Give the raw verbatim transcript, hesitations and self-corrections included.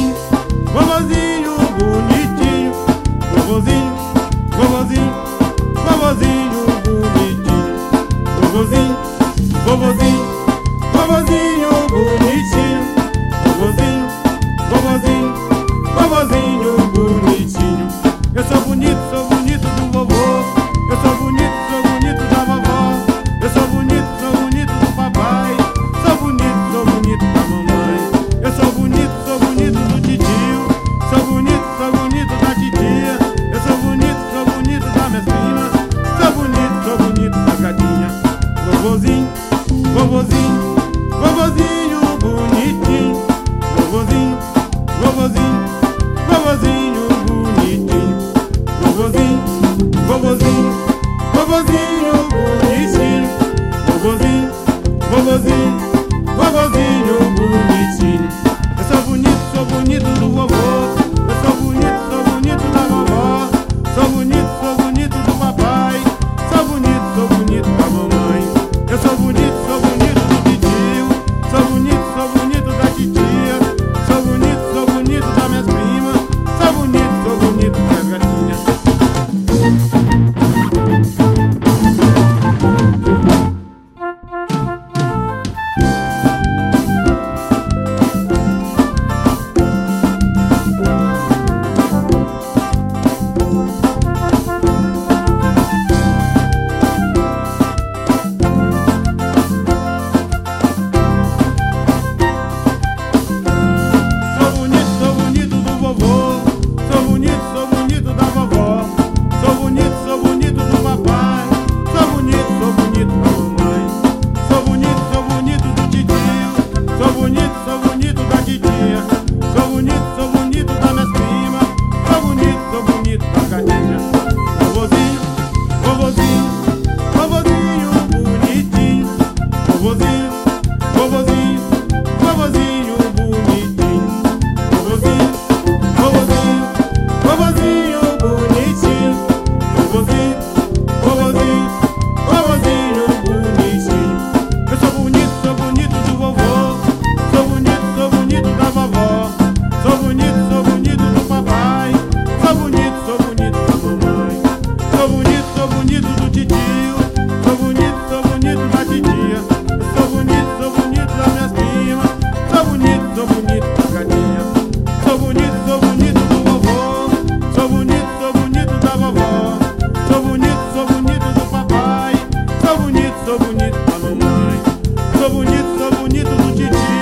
vovozinho, vovozinho bonitinho. Vovozinho, vovozinho, vovozinho bonitinho. Vovozinho, vovozinho, vovozinho bonitinho. Vovozinho, vovozinho, vovozinho bonitinho. Eu sou bonito, sou bonito do vovô. Eu sou bonito, sou bonito da vovó. Eu sou bonito, sou bonito do papai. Sou bonito, sou bonito da mamãe. Eu sou bonito, sou bonito do titio. Sou bonito, sou bonito da titia. Eu sou bonito, sou bonito da minha prima. Sou bonito, sou bonito da gatinha. Vovozinho, vovozinho, vovozinho bonitinho. Vovozinho, vovozinho, vovozinho bonitinho. Vovozinho, vovozinho, vovozinho bonitinho. Vovozinho, vovozinho, vovozinho bonitinho. Eu sou bonito, sou bonito do vovô. Eu sou bonito, sou bonito da vovó. Sou bonito, sou bonito do papai. Sou bonito, sou bonito da mamãe. Eu sou bonito, sou bonito do titio. Sou bonito, sou bonito da titia. Sou bonito, sou bonito das minhas primas. Sou bonito, sou bonito das gatinhas. Sou bonito, sou bonito do vovô. Sou bonito, sou bonito da vovó. Sou bonito, sou bonito do papai. Sou bonito, sou bonito da mamãe. Sou bonito, sou bonito do titio. Sou bonito, sou bonito da titia. Sou bonito, sou bonito das minhas primas. Sou bonito, sou bonito da gatinha. Vovozinho, vovozinho, vovozinho bonitinho. Vovozinho, vovozinho, vovozinho bonitinho. Vovozinho, vovozinho, vovozinho bonitinho. Vovozinho, vovozinho, vovozinho bonitinho. Eu sou bonito, sou bonito do vovô. Sou bonito, sou bonito da vovó. Sou bonito, sou bonito do papai. Sou bonito, sou bonito da mamãe. Sou bonito, sou bonito do titio. Sou bonito, sou bonito da titia. Sou bonito, sou bonito das minhas primas. Sou bonito, sou bonito da gatinha. Sou bonito, sou bonito do vovô. Sou bonito, sou bonito da vovó. Sou bonito, sou bonito do papai. Sou bonito, sou bonito da mamãe. Sou bonito, sou bonito do titio.